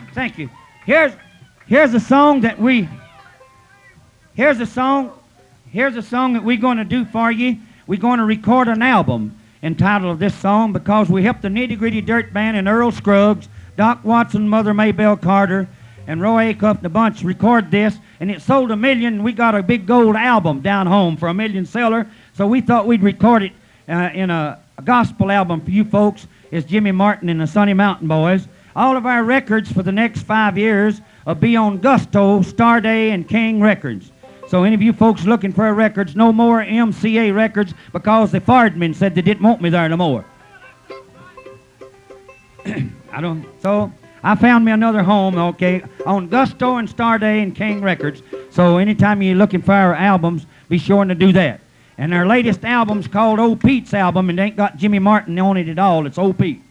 Thank you. Here's a song that we. Here's a song that we're going to do for you. We're going to record an album entitled this song because we helped the Nitty Gritty Dirt Band and Earl Scruggs, Doc Watson, Mother Maybelle Carter, and Roy Acuff and a bunch record this, and it sold 1 million. We got a big gold album down home for 1 million seller, so we thought we'd record it in a gospel album for you folks. It's Jimmy Martin and the Sunny Mountain Boys. All of our records for the next 5 years will be on Gusto, Starday, and King Records. So any of you folks looking for records, no more MCA records because they fired me and said they didn't want me there no more. So I found me another home, okay, on Gusto and Starday and King Records. So anytime you're looking for our albums, be sure to do that. And our latest album's called Old Pete's album, and it ain't got Jimmy Martin on it at all. It's Old Pete.